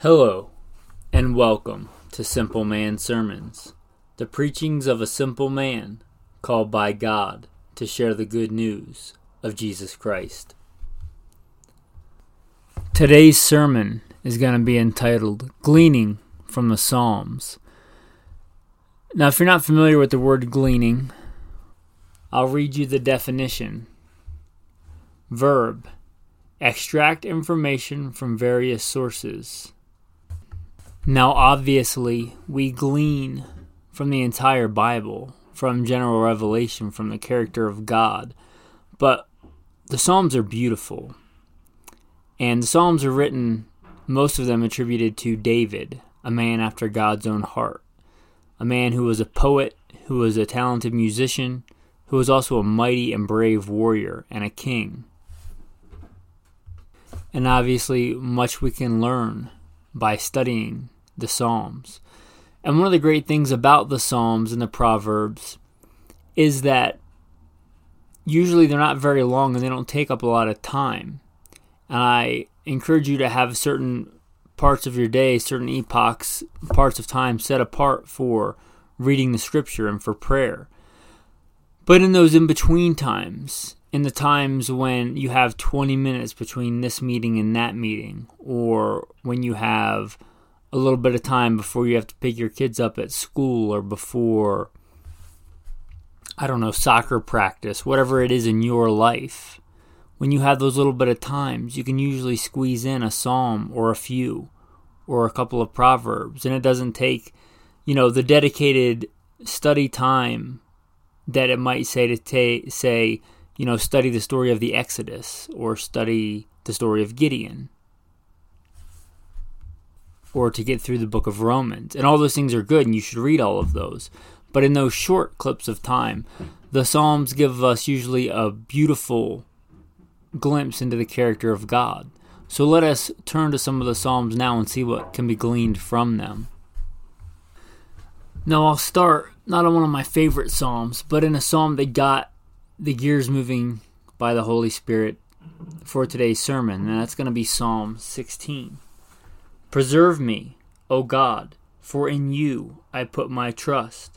Hello, and welcome to Simple Man Sermons, the preachings of a simple man called by God to share the good news of Jesus Christ. Today's sermon is going to be entitled Gleaning from the Psalms. Now, if you're not familiar with the word gleaning, I'll read you the definition. Verb: extract information from various sources. Now, obviously, we glean from the entire Bible, from general revelation, from the character of God. But the Psalms are beautiful. And the Psalms are written, most of them attributed to David, a man after God's own heart. A man who was a poet, who was a talented musician, who was also a mighty and brave warrior and a king. And obviously, much we can learn by studying the Psalms. And one of the great things about the Psalms and the Proverbs is that usually they're not very long and they don't take up a lot of time. And I encourage you to have certain parts of your day, certain epochs, parts of time set apart for reading the Scripture and for prayer. But in those in-between times, in the times when you have 20 minutes between this meeting and that meeting, or when you have a little bit of time before you have to pick your kids up at school, or before, soccer practice, whatever it is in your life, when you have those little bit of times, you can usually squeeze in a psalm or a few or a couple of proverbs, and it doesn't take, the dedicated study time that it might say to study the story of the Exodus or study the story of Gideon or to get through the book of Romans. And all those things are good and you should read all of those. But in those short clips of time, the Psalms give us usually a beautiful glimpse into the character of God. So let us turn to some of the Psalms now and see what can be gleaned from them. Now I'll start not on one of my favorite Psalms, but in a Psalm that got the gears moving by the Holy Spirit for today's sermon, and that's going to be Psalm 16. Preserve me, O God, for in you I put my trust.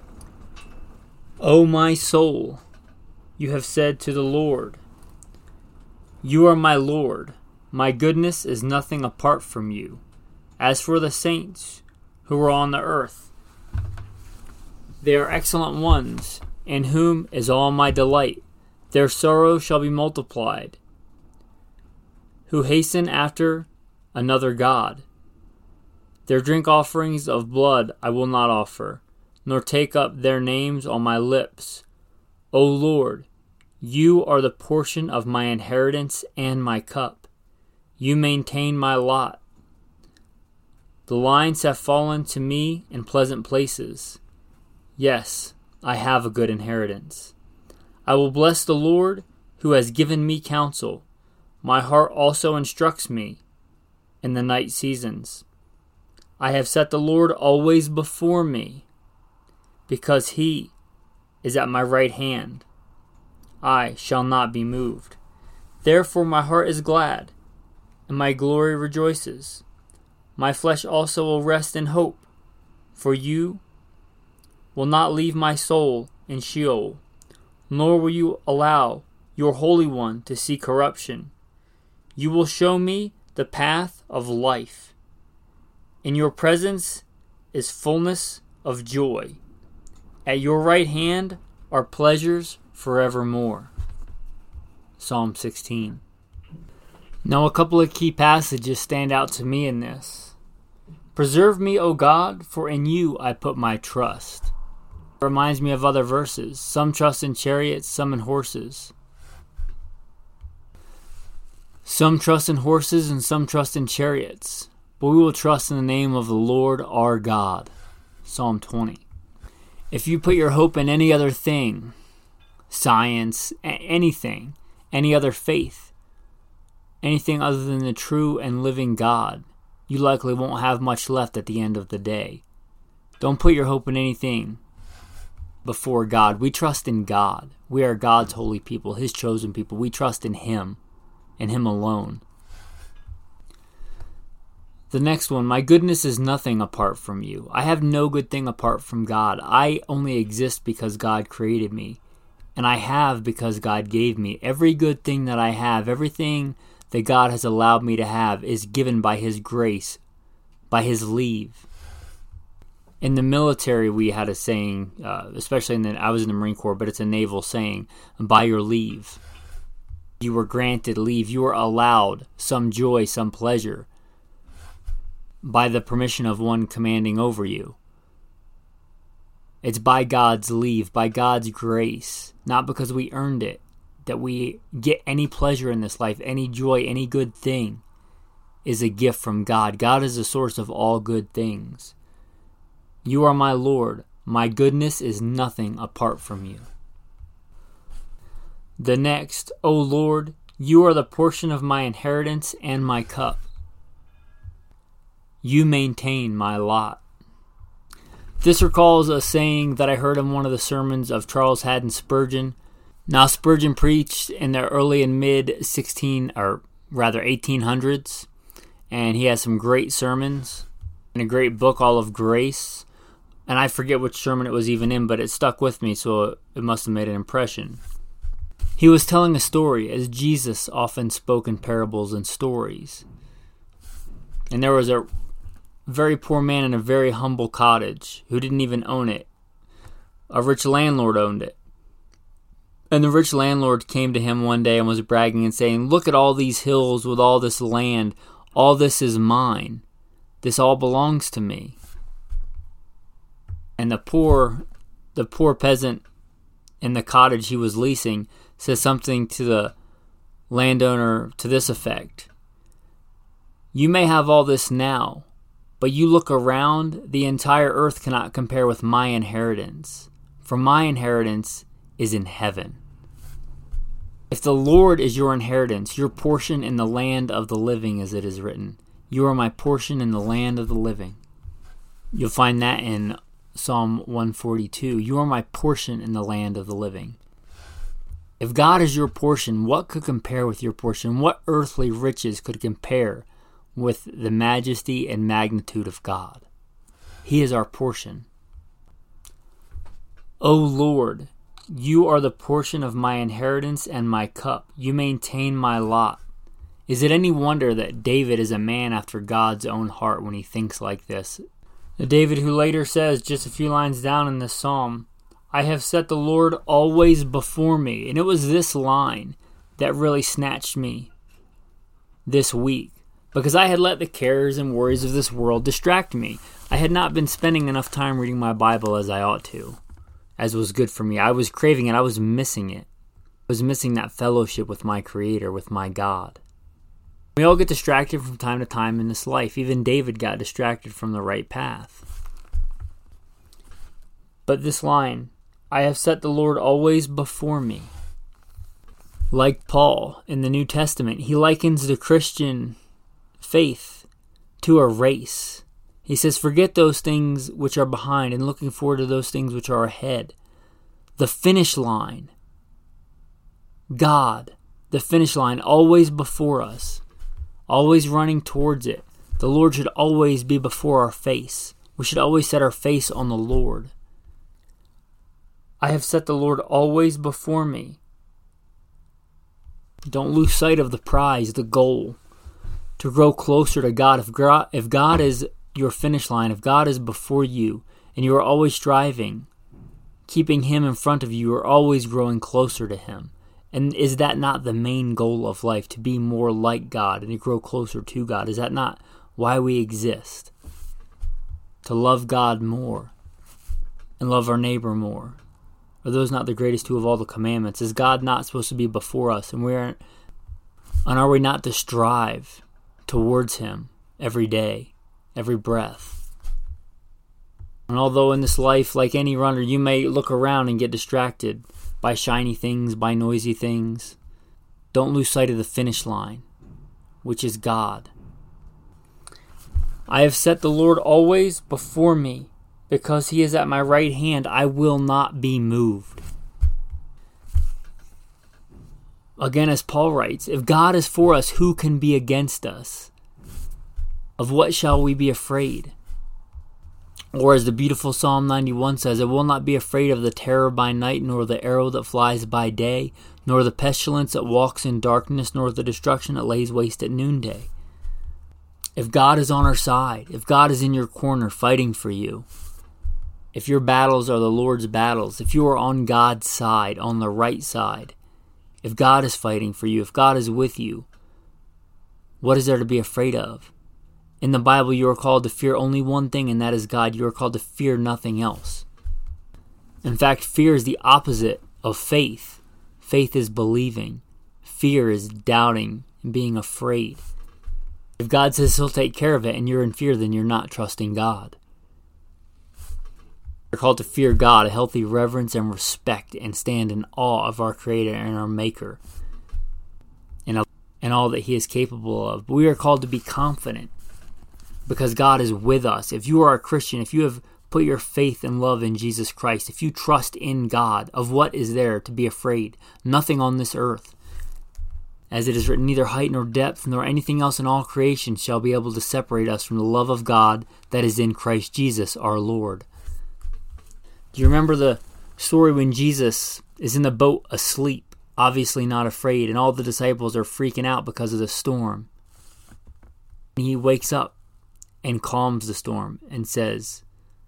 O my soul, you have said to the Lord, you are my Lord. My goodness is nothing apart from you. As for the saints who are on the earth, they are excellent ones, in whom is all my delight. Their sorrow shall be multiplied, who hasten after another god. Their drink offerings of blood I will not offer, nor take up their names on my lips. O Lord, you are the portion of my inheritance and my cup. You maintain my lot. The lines have fallen to me in pleasant places. Yes, I have a good inheritance. I will bless the Lord who has given me counsel. My heart also instructs me in the night seasons. I have set the Lord always before me. Because he is at my right hand, I shall not be moved. Therefore my heart is glad, and my glory rejoices. My flesh also will rest in hope, for you will not leave my soul in Sheol, nor will you allow your Holy One to see corruption. You will show me the path of life. In your presence is fullness of joy. At your right hand are pleasures forevermore. Psalm 16. Now a couple of key passages stand out to me in this. Preserve me, O God, for in you I put my trust. It reminds me of other verses. Some trust in chariots, some in horses. Some trust in horses and some trust in chariots. But we will trust in the name of the Lord our God. Psalm 20. If you put your hope in any other thing, science, anything, any other faith, anything other than the true and living God, you likely won't have much left at the end of the day. Don't put your hope in anything before God. We trust in God. We are God's holy people, His chosen people. We trust in Him and Him alone. The next one, my goodness is nothing apart from you. I have no good thing apart from God. I only exist because God created me. And I have because God gave me. Every good thing that I have, everything that God has allowed me to have is given by His grace, by His leave. In the military, we had a saying, especially I was in the Marine Corps, but it's a naval saying, by your leave. You were granted leave. You were allowed some joy, some pleasure by the permission of one commanding over you. It's by God's leave, by God's grace, not because we earned it, that we get any pleasure in this life, any joy, any good thing is a gift from God. God is the source of all good things. You are my Lord. My goodness is nothing apart from you. The next, O Lord, you are the portion of my inheritance and my cup. You maintain my lot. This recalls a saying that I heard in one of the sermons of Charles Haddon Spurgeon. Now, Spurgeon preached in the early and mid 1800s, and he has some great sermons and a great book, All of Grace. And I forget which sermon it was even in, but it stuck with me, so it must have made an impression. He was telling a story, as Jesus often spoke in parables and stories. And there was a very poor man in a very humble cottage who didn't even own it. A rich landlord owned it. And the rich landlord came to him one day and was bragging and saying, "Look at all these hills with all this land. All this is mine. This all belongs to me." And the poor peasant in the cottage he was leasing says something to the landowner to this effect: "You may have all this now, but you look around, the entire earth cannot compare with my inheritance, for my inheritance is in heaven." If the Lord is your inheritance, your portion in the land of the living, as it is written, you are my portion in the land of the living. You'll find that in Psalm 142. You are my portion in the land of the living. If God is your portion, what could compare with your portion? What earthly riches could compare with the majesty and magnitude of God? He is our portion. O Lord, you are the portion of my inheritance and my cup. You maintain my lot. Is it any wonder that David is a man after God's own heart when he thinks like this? David, who later says, just a few lines down in this psalm, "I have set the Lord always before me." And it was this line that really snatched me this week, because I had let the cares and worries of this world distract me. I had not been spending enough time reading my Bible as I ought to, as was good for me. I was craving it. I was missing it. I was missing that fellowship with my Creator, with my God. We all get distracted from time to time in this life. Even David got distracted from the right path. But this line, "I have set the Lord always before me." Like Paul in the New Testament, he likens the Christian faith to a race. He says, forget those things which are behind and looking forward to those things which are ahead. The finish line. God, the finish line, always before us. Always running towards it. The Lord should always be before our face. We should always set our face on the Lord. I have set the Lord always before me. Don't lose sight of the prize, the goal. To grow closer to God. If God is your finish line, if God is before you, and you are always striving, keeping Him in front of you, you are always growing closer to Him. And is that not the main goal of life, to be more like God and to grow closer to God? Is that not why we exist? To love God more and love our neighbor more. Are those not the greatest two of all the commandments? Is God not supposed to be before us? And are we not to strive towards Him every day, every breath? And although in this life, like any runner, you may look around and get distracted by shiny things, by noisy things, don't lose sight of the finish line, which is God. I have set the Lord always before me. Because He is at my right hand, I will not be moved. Again, as Paul writes, if God is for us, who can be against us? Of what shall we be afraid? Or as the beautiful Psalm 91 says, I will not be afraid of the terror by night, nor the arrow that flies by day, nor the pestilence that walks in darkness, nor the destruction that lays waste at noonday. If God is on our side, if God is in your corner fighting for you, if your battles are the Lord's battles, if you are on God's side, on the right side, if God is fighting for you, if God is with you, what is there to be afraid of? In the Bible, you are called to fear only one thing, and that is God. You are called to fear nothing else. In fact, fear is the opposite of faith. Faith is believing. Fear is doubting and being afraid. If God says He'll take care of it and you're in fear, then you're not trusting God. We're called to fear God, a healthy reverence and respect, and stand in awe of our Creator and our Maker and all that He is capable of. But we are called to be confident because God is with us. If you are a Christian, if you have put your faith and love in Jesus Christ, if you trust in God, of what is there to be afraid? Nothing on this earth. As it is written, neither height nor depth nor anything else in all creation shall be able to separate us from the love of God that is in Christ Jesus our Lord. Do you remember the story when Jesus is in the boat asleep, obviously not afraid, and all the disciples are freaking out because of the storm? And He wakes up and calms the storm and says,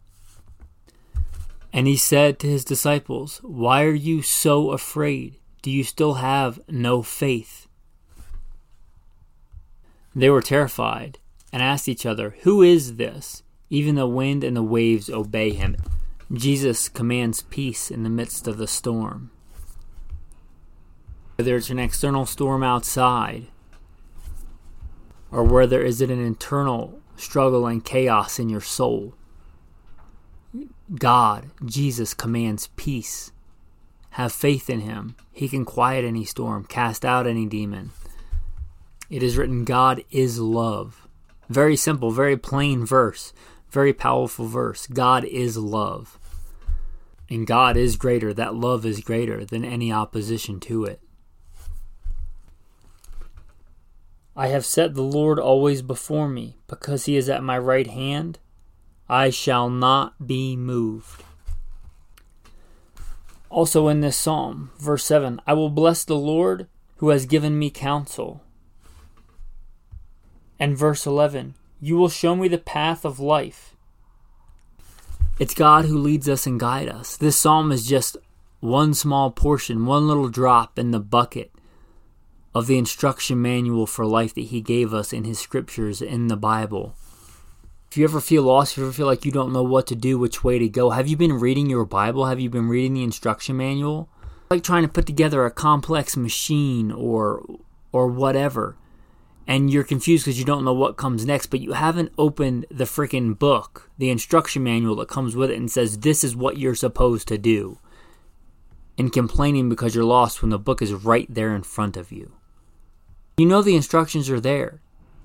and He said to His disciples, why are you so afraid? Do you still have no faith? They were terrified and asked each other, who is this? Even the wind and the waves obey Him. Jesus commands peace in the midst of the storm. Whether it's an external storm outside, or whether is it an internal struggle and chaos in your soul, God, Jesus, commands peace. Have faith in Him. He can quiet any storm, cast out any demon. It is written, God is love. Very simple, very plain verse, very powerful verse. God is love. And God is greater. That love is greater than any opposition to it. I have set the Lord always before me. Because He is at my right hand, I shall not be moved. Also in this psalm, verse 7, I will bless the Lord who has given me counsel. And verse 11, you will show me the path of life. It's God who leads us and guides us. This psalm is just one small portion, one little drop in the bucket of the instruction manual for life that He gave us in His scriptures in the Bible. If you ever feel lost, if you ever feel like you don't know what to do, which way to go, have you been reading your Bible? Have you been reading the instruction manual? Like trying to put together a complex machine or whatever, and you're confused because you don't know what comes next, but you haven't opened the freaking book, the instruction manual that comes with it and says, this is what you're supposed to do. And complaining because you're lost when the book is right there in front of you. You know the instructions are there.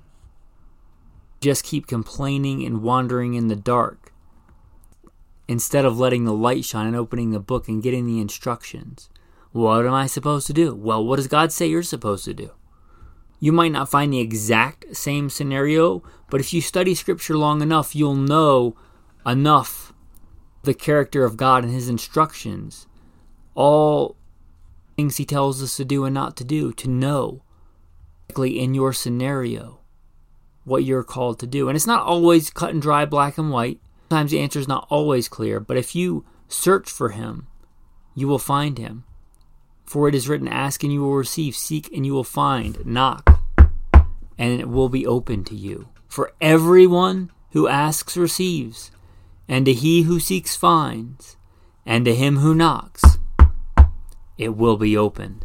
Just keep complaining and wandering in the dark instead of letting the light shine and opening the book and getting the instructions. What am I supposed to do? Well, what does God say you're supposed to do? You might not find the exact same scenario, but if you study Scripture long enough, you'll know enough the character of God and His instructions, all things He tells us to do and not to do, to know in your scenario what you're called to do. And it's not always cut and dry, black and white. Sometimes the answer is not always clear, but if you search for Him, you will find Him. For it is written, ask and you will receive, seek and you will find, knock, and it will be open to you. For everyone who asks receives, and to he who seeks finds, and to him who knocks, it will be opened.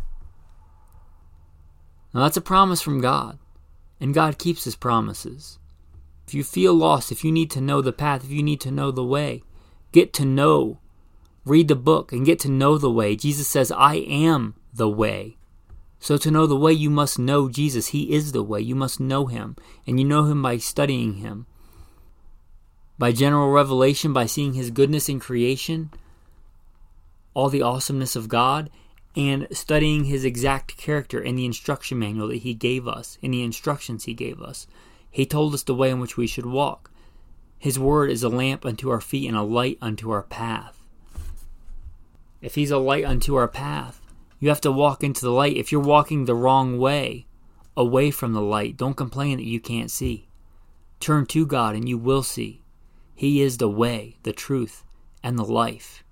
Now that's a promise from God, and God keeps His promises. If you feel lost, if you need to know the path, if you need to know the way, get to know. Read the book and get to know the way. Jesus says, I am the way. So to know the way, you must know Jesus. He is the way. You must know Him. And you know Him by studying Him. By general revelation, by seeing His goodness in creation, all the awesomeness of God, and studying His exact character in the instruction manual that He gave us, in the instructions He gave us. He told us the way in which we should walk. His word is a lamp unto our feet and a light unto our path. If he's a light unto our path, you have to walk into the light. If you're walking the wrong way, away from the light, don't complain that you can't see. Turn to God and you will see. He is the way, the truth, and the life.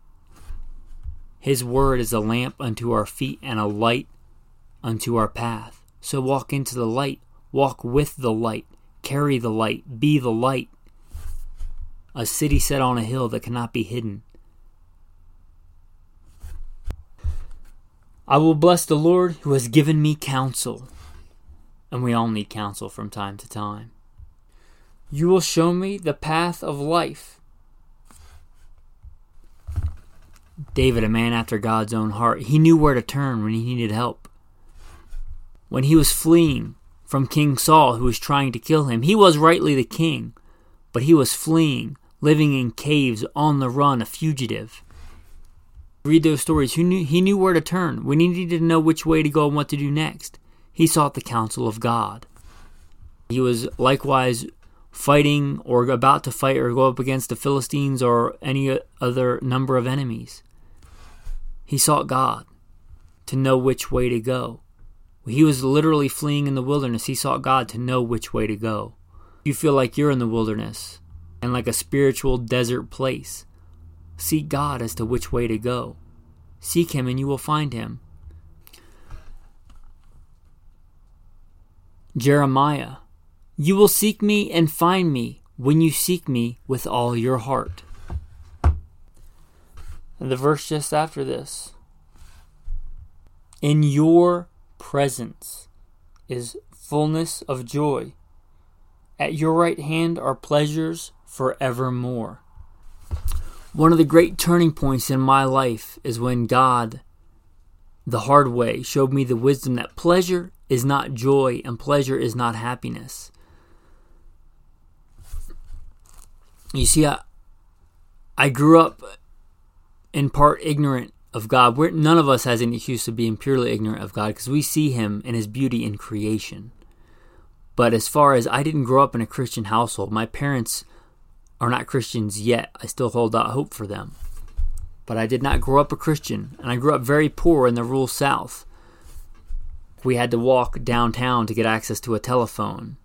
His word is a lamp unto our feet and a light unto our path. So walk into the light. Walk with the light. Carry the light. Be the light. A city set on a hill that cannot be hidden. I will bless the Lord who has given me counsel. And we all need counsel from time to time. You will show me the path of life. David, a man after God's own heart, he knew where to turn when he needed help. When he was fleeing from King Saul, who was trying to kill him, he was rightly the king, but he was fleeing, living in caves, on the run, a fugitive. Read those stories. He knew where to turn. When he needed to know which way to go and what to do next, he sought the counsel of God. He was likewise fighting or about to fight or go up against the Philistines or any other number of enemies. He sought God to know which way to go. He was literally fleeing in the wilderness. He sought God to know which way to go. You feel like you're in the wilderness and like a spiritual desert place. Seek God as to which way to go. Seek Him and you will find Him. Jeremiah, you will seek me and find me when you seek me with all your heart. And the verse just after this. In your presence is fullness of joy. At your right hand are pleasures forevermore. One of the great turning points in my life is when God, the hard way, showed me the wisdom that pleasure is not joy and pleasure is not happiness. You see, I grew up in part ignorant of God. None of us has any excuse of being purely ignorant of God because we see Him and His beauty in creation. But as far as I didn't grow up in a Christian household, my parents are not Christians yet. I still hold out hope for them. But I did not grow up a Christian, and I grew up very poor in the rural South. We had to walk downtown to get access to a telephone.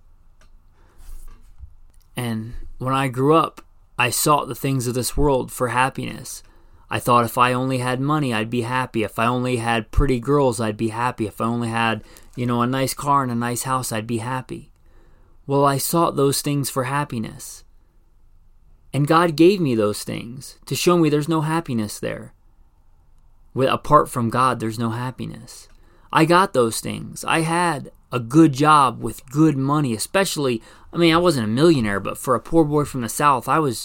And when I grew up, I sought the things of this world for happiness. I thought if I only had money, I'd be happy. If I only had pretty girls, I'd be happy. If I only had, a nice car and a nice house, I'd be happy. Well, I sought those things for happiness. And God gave me those things to show me there's no happiness there. Apart from God, there's no happiness. I got those things. I had a good job with good money, especially, I wasn't a millionaire, but for a poor boy from the South, I was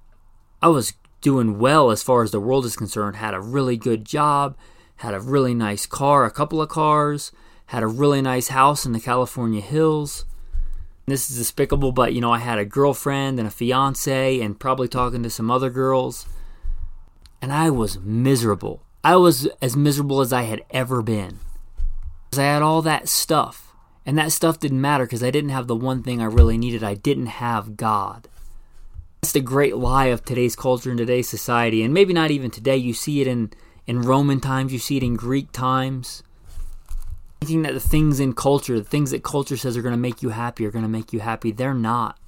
doing well as far as the world is concerned. Had a really good job, had a really nice car, a couple of cars, had a really nice house in the California hills. This is despicable, but I had a girlfriend and a fiance and probably talking to some other girls. And I was miserable. I was as miserable as I had ever been. Because I had all that stuff. And that stuff didn't matter because I didn't have the one thing I really needed. I didn't have God. That's the great lie of today's culture and today's society. And maybe not even today. You see it in Roman times. You see it in Greek times. Thinking that the things in culture, the things that culture says are going to make you happy are going to make you happy. They're not.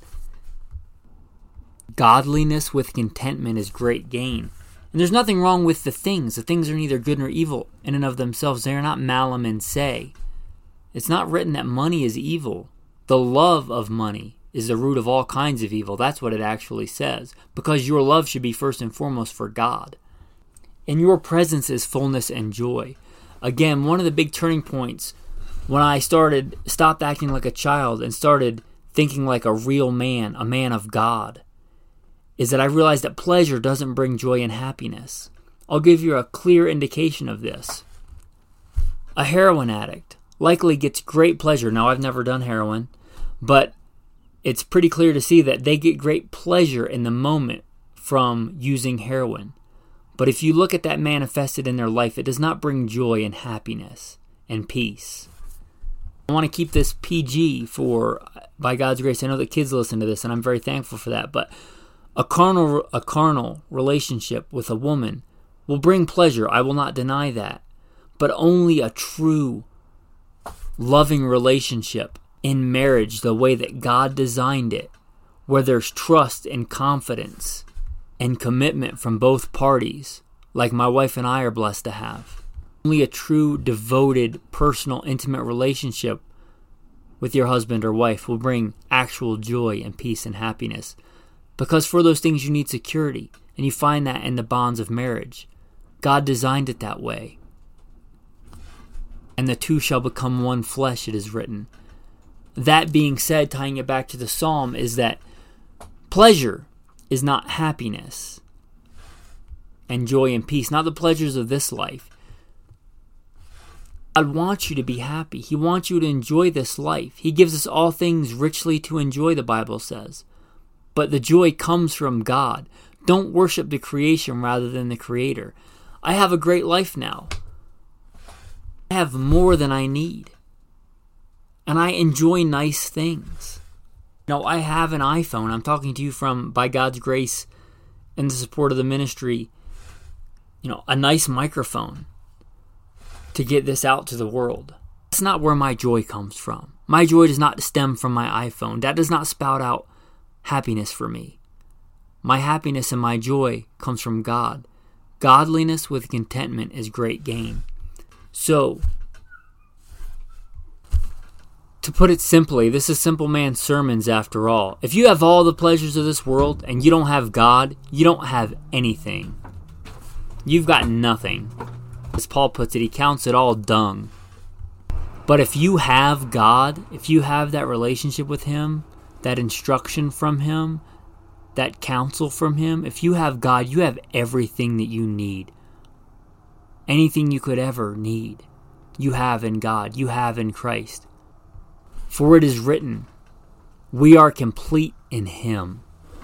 Godliness with contentment is great gain. And there's nothing wrong with the things. The things are neither good nor evil in and of themselves. They are not malum in se. It's not written that money is evil. The love of money is the root of all kinds of evil. That's what it actually says. Because your love should be first and foremost for God. In your presence is fullness and joy. Again, one of the big turning points when I stopped acting like a child and started thinking like a real man, a man of God, is that I realized that pleasure doesn't bring joy and happiness. I'll give you a clear indication of this. A heroin addict likely gets great pleasure. Now, I've never done heroin, but it's pretty clear to see that they get great pleasure in the moment from using heroin. But if you look at that manifested in their life, it does not bring joy and happiness and peace. I want to keep this PG by God's grace. I know that kids listen to this, and I'm very thankful for that. But a carnal relationship with a woman will bring pleasure. I will not deny that. But only a true, loving relationship in marriage, the way that God designed it, where there's trust and confidence and commitment from both parties, like my wife and I are blessed to have. Only a true, devoted, personal, intimate relationship with your husband or wife will bring actual joy and peace and happiness. Because for those things you need security, and you find that in the bonds of marriage. God designed it that way. And the two shall become one flesh, it is written. That being said, tying it back to the psalm, is that pleasure is not happiness and joy and peace, not the pleasures of this life. God wants you to be happy. He wants you to enjoy this life. He gives us all things richly to enjoy, the Bible says. But the joy comes from God. Don't worship the creation rather than the Creator. I have a great life now. I have more than I need. And I enjoy nice things. No, I have an iPhone. I'm talking to you from, by God's grace and the support of the ministry, a nice microphone to get this out to the world. That's not where my joy comes from. My joy does not stem from my iPhone. That does not spout out happiness for me. My happiness and my joy comes from God. Godliness with contentment is great gain. So, to put it simply, this is Simple Man's sermons after all. If you have all the pleasures of this world and you don't have God, you don't have anything. You've got nothing. As Paul puts it, he counts it all dung. But if you have God, if you have that relationship with Him, that instruction from Him, that counsel from Him, if you have God, you have everything that you need. Anything you could ever need, you have in God, you have in Christ. For it is written, we are complete in Him.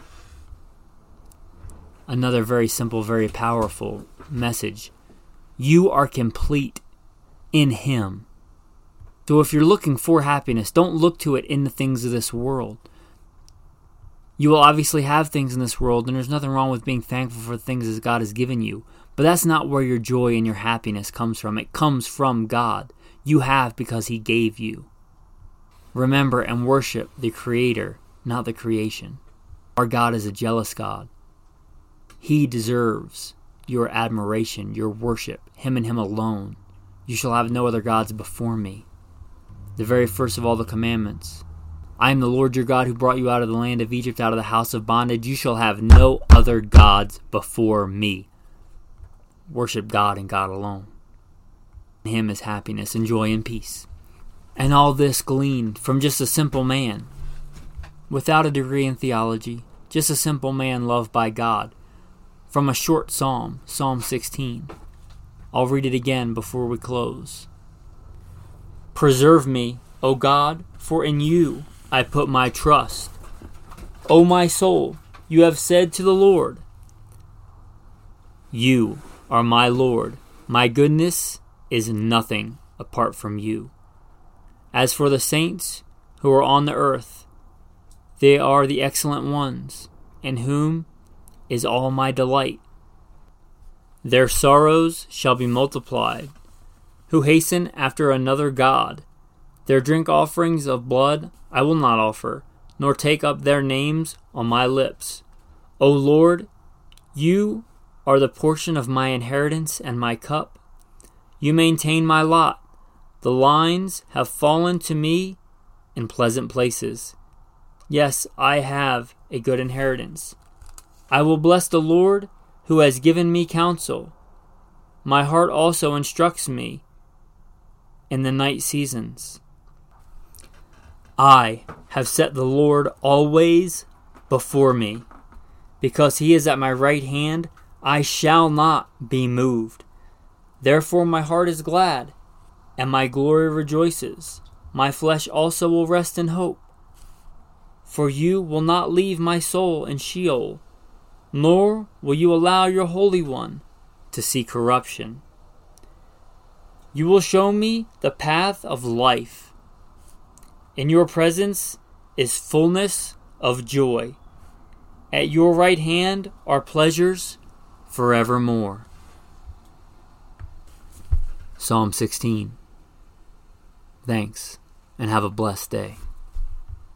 Another very simple, very powerful message. You are complete in Him. So if you're looking for happiness, don't look to it in the things of this world. You will obviously have things in this world, and there's nothing wrong with being thankful for the things that God has given you. But that's not where your joy and your happiness comes from. It comes from God. You have because He gave you. Remember and worship the Creator, not the creation. Our God is a jealous God. He deserves your admiration, your worship, Him and Him alone. You shall have no other gods before me. The very first of all the commandments. I am the Lord your God who brought you out of the land of Egypt, out of the house of bondage. You shall have no other gods before me. Worship God and God alone. In Him is happiness and joy and peace. And all this gleaned from just a simple man, without a degree in theology, just a simple man loved by God, from a short psalm, Psalm 16. I'll read it again before we close. Preserve me, O God, for in you I put my trust. O my soul, you have said to the Lord, you are my Lord. My goodness is nothing apart from you. As for the saints who are on the earth, they are the excellent ones, in whom is all my delight. Their sorrows shall be multiplied, who hasten after another god. Their drink offerings of blood I will not offer, nor take up their names on my lips. O Lord, you are the portion of my inheritance and my cup. You maintain my lot. The lines have fallen to me in pleasant places. Yes, I have a good inheritance. I will bless the Lord who has given me counsel. My heart also instructs me in the night seasons. I have set the Lord always before me. Because He is at my right hand, I shall not be moved. Therefore my heart is glad, and my glory rejoices. My flesh also will rest in hope. For you will not leave my soul in Sheol, nor will you allow your Holy One to see corruption. You will show me the path of life. In your presence is fullness of joy. At your right hand are pleasures forevermore. Psalm 16. Thanks, and have a blessed day.